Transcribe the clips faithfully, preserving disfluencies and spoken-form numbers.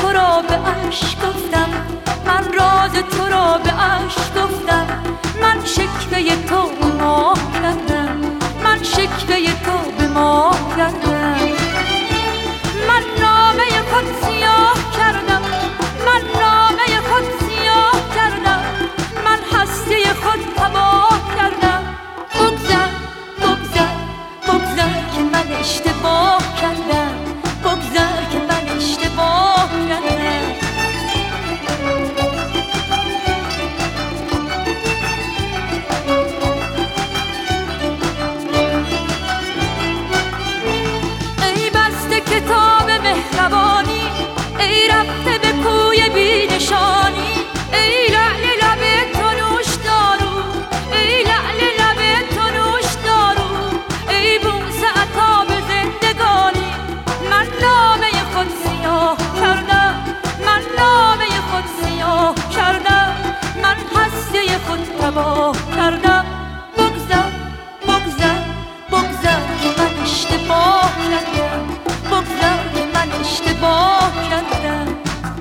تو را به عشق گفتم، من راز تو را به عشق گفتم. من شکوه تو به ما کردم، من شکوه تو به ما کردم. من نامه خود سیاه کردم، من نامه خود سیاه کردم. من هستی خود تباه کردم. بگذر بگذر بگذر که من اشتباه کردم، بگذر که من اشتباه کردم. ای بسته کتاب مهربانی، ای رفته به کوی بی نشانی. ای لعل لب تو نوش دارو، ای لعل لب تو نوش دارو. ای بوسه عطا به زندگانی. من نامه خود سیاه کردم، من نامه خود سیاه کردم. من هستی خود تباه کردم. بگذر بگذر بگذر که من اشتباه کردم، بگذر که من اشتباه کردم.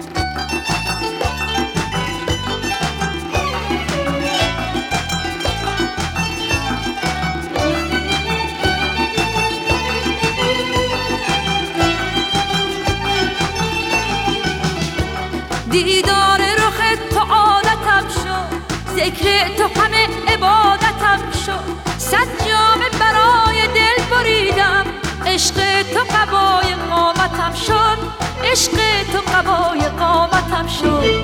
دیدار رخ تو عادتم شد، ذکر تو همه عبادتم شد. صد جامه برای دل بریدم، عشق تو قبای قامتم شد، عشق تو قبای قامتم شد.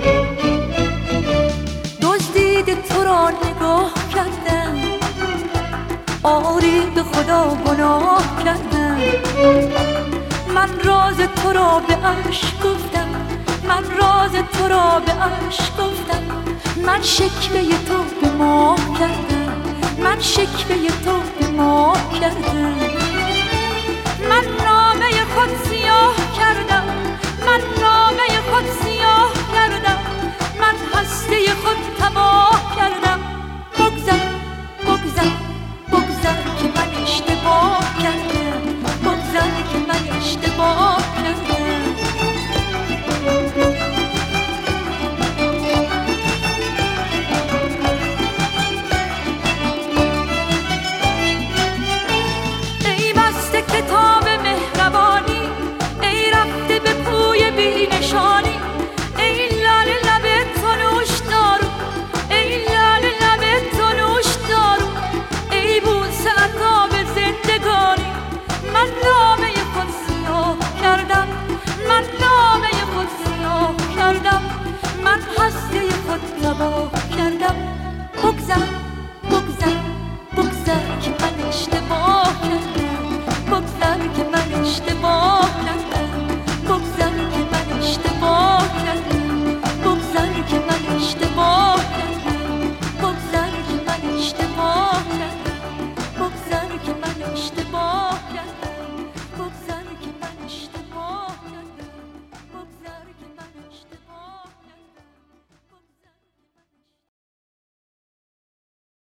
دزدید تو را نگاه کردم، آری به خدا گناه کردم. من راز تو را به عشق گفتم، من راز تو را به عشق گفتم. من شکوه تو به ما کردم، من شکوه تو به ما کردم. من نامه خود سیاه کردم، من نامه خود سیاه کردم. من هستی خود تباه